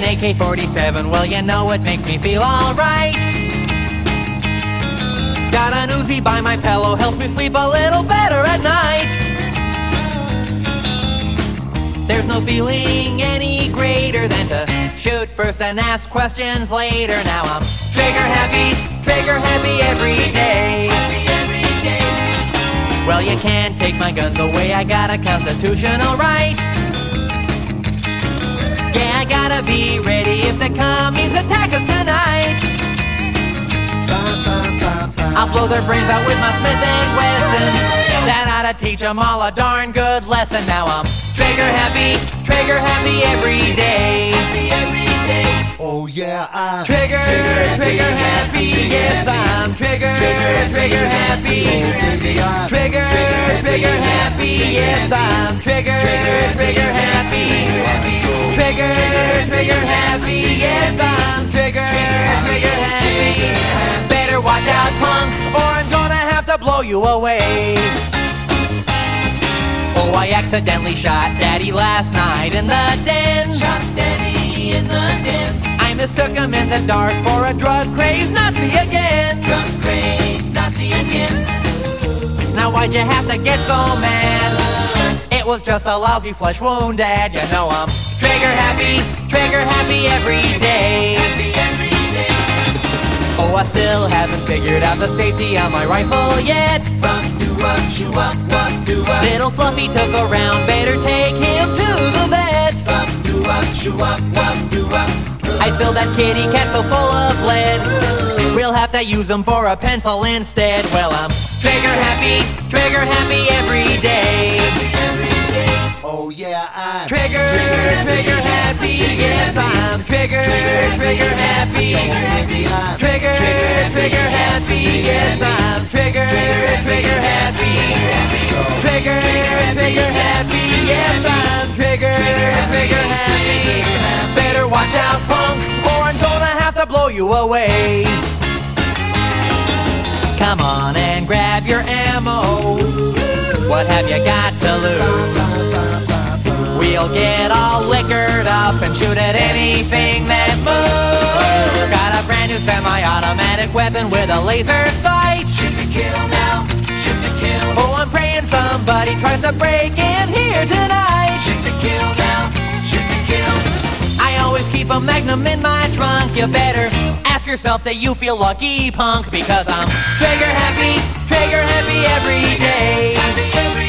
AK-47, well you know it makes me feel alright. Got an Uzi by my pillow, helps me sleep a little better at night. There's no feeling any greater than to shoot first and ask questions later. Now I'm trigger happy every day. Well, you can't take my guns away, I got a constitutional right. Yeah, I gotta be ready if the commies attack us tonight. I'll blow their brains out with my Smith & Wesson. That ought to teach them all a darn good lesson. Now I'm trigger happy every day. Oh yeah, I'm trigger happy. Yes, I'm trigger happy. Trigger happy. Yes, I'm trigger happy. Trigger happy. Yes, I'm trigger happy. Better watch out, punk, or I'm gonna have to blow you away. Oh, I accidentally shot Daddy last night in the den. Shot Daddy in the den. I mistook him in the dark for a drug-crazed Nazi again. Drug-crazed Nazi again. Now why'd you have to get so mad? It was just a lousy flesh wound, Dad. You know I'm trigger happy every day. Oh, I still haven't figured out the safety on my rifle yet. Little Fluffy took a round, better take him to the vet. I filled that kitty cat so full of lead, we'll have to use him for a pencil instead. Well, I'm trigger happy every day. oh yeah, I'm Trigger happy. Yes, I'm trigger happy. Trigger happy. Yes, I'm trigger happy. Trigger happy. Yes, I'm trigger happy. Better watch out, punk, or I'm gonna have to blow you away. Come on and grab your ammo. What have you got to lose? We'll get all liquored up and shoot at anything that moves. Got a brand new semi-automatic weapon with a laser sight. Shoot to kill now, shoot to kill. Oh, I'm praying somebody tries to break in here tonight. Shoot to kill now, shoot to kill. I always keep a Magnum in my trunk. You better ask yourself that you feel lucky, punk, because I'm trigger happy every day. Happy every